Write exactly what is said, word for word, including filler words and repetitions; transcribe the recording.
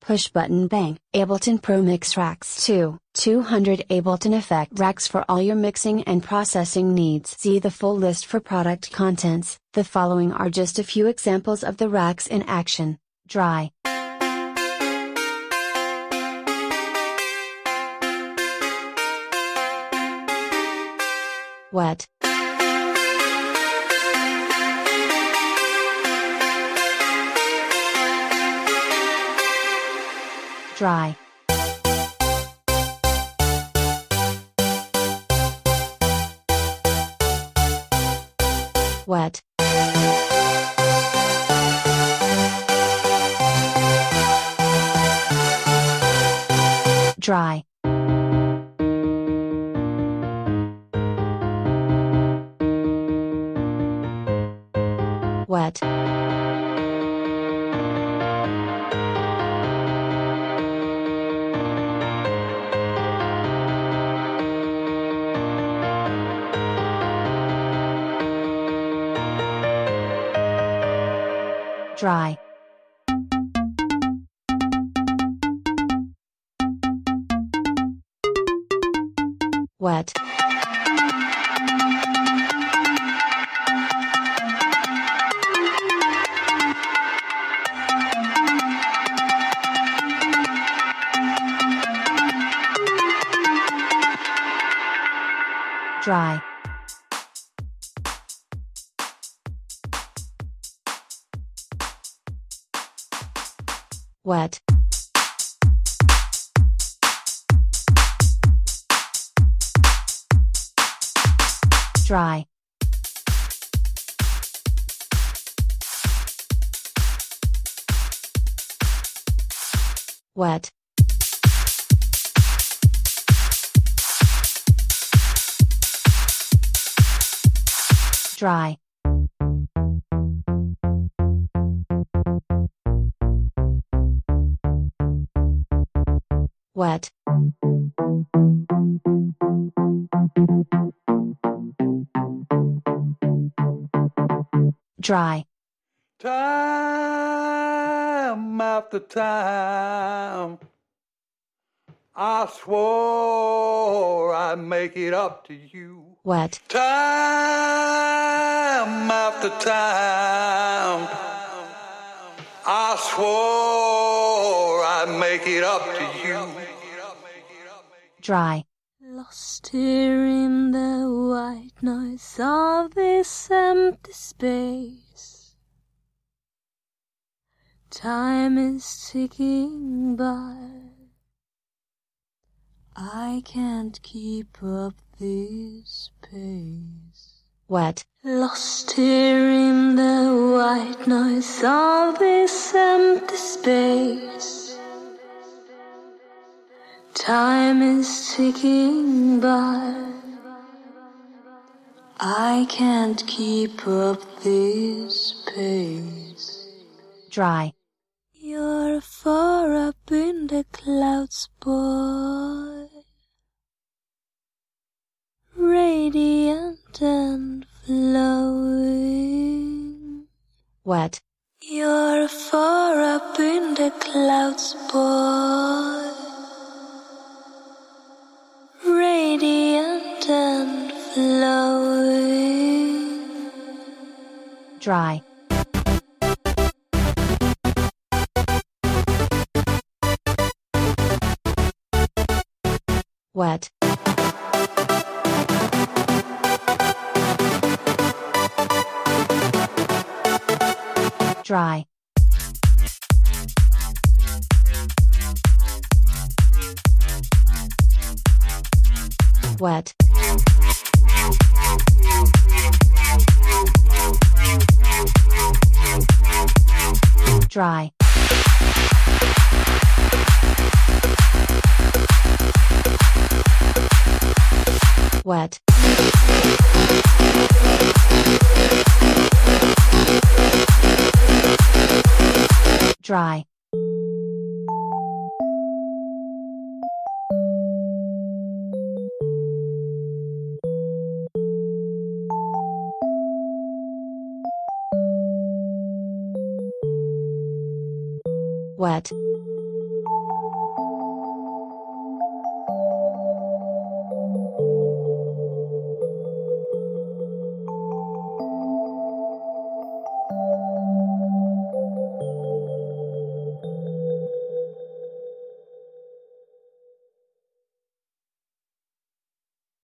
Push button bang. Ableton Pro Mix Racks two. two hundred Ableton Effect racks for all your mixing and processing needs. See the full list for product contents. The following are just a few examples of the racks in action. Dry. Wet. Dry. Wet. Dry. Wet. Dry. Wet. Dry. Wet. Dry. Wet. Dry. Wet. Dry. Time after time, I swore I'd make it up to you. Wet. Time after time, I swore I'd make it up to you. Dry. Lost here in the white noise of this empty space, time is ticking by. I can't keep up this pace. Wet. Lost here in the white noise of this empty space, time is ticking by. I can't keep up this pace. Dry. You're far up in the clouds, boy, radiant and flowing. Wet. You're far up in the clouds, boy, radiant and flowing. Dry. Wet. Dry. Wet. Dry. Wet. Dry. Wet.